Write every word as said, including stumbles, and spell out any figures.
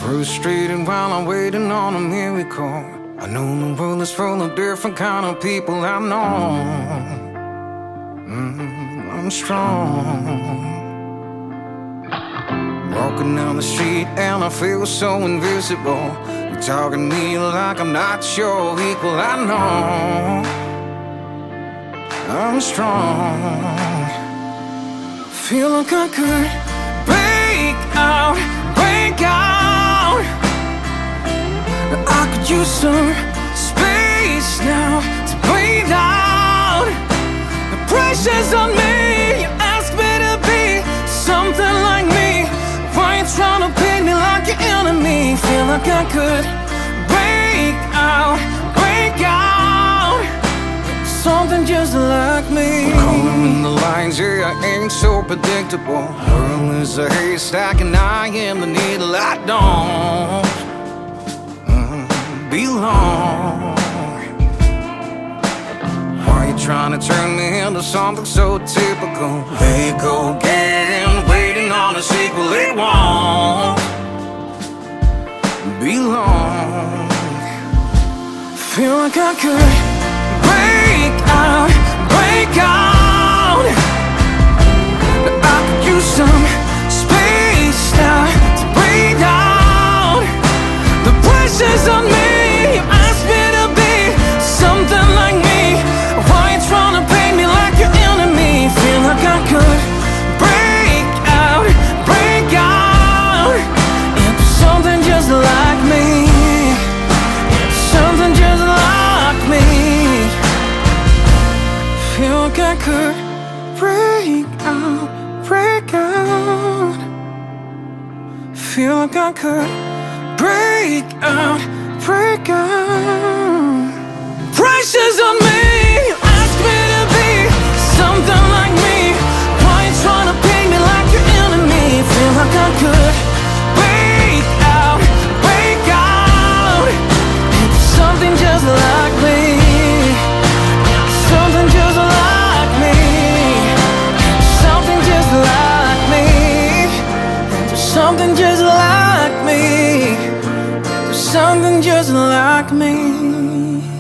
Frustrated while I'm waiting on a miracle. I know the world is full of different kind of people. I know mm, I'm strong. Walking down the street and I feel so invisible. You're talking to me like I'm not your equal. I know I'm strong. Feel like I could break out, break out. I could use some space now to breathe out. The pressure's on me. You ask me to be something like me. Why you trying to paint me like your enemy? Feel like I could break out, break out. Something just like me. Calling the lines, yeah, I ain't so predictable. World is a haystack and I am the needle. I don't mm, belong. Why you trying to turn me into something so typical? They go getting, waiting on a sequel. It won't be long. Feel like I could break out, break out. I could use some space now to breathe out. The pressure's on me. You ask me to be something like me. Why you trying to paint me like your enemy? Feel like I could break out, break out into something just like me. Into something just like me. Feel like I could break out, break out. Feel like I could break out, break out. Pressure's on me. You ask me to be something like me. Why you trying to paint me like your enemy? Feel like I could break out, break out into something just like me. Something just like me. Something just like me. Something just like me. Something just like me.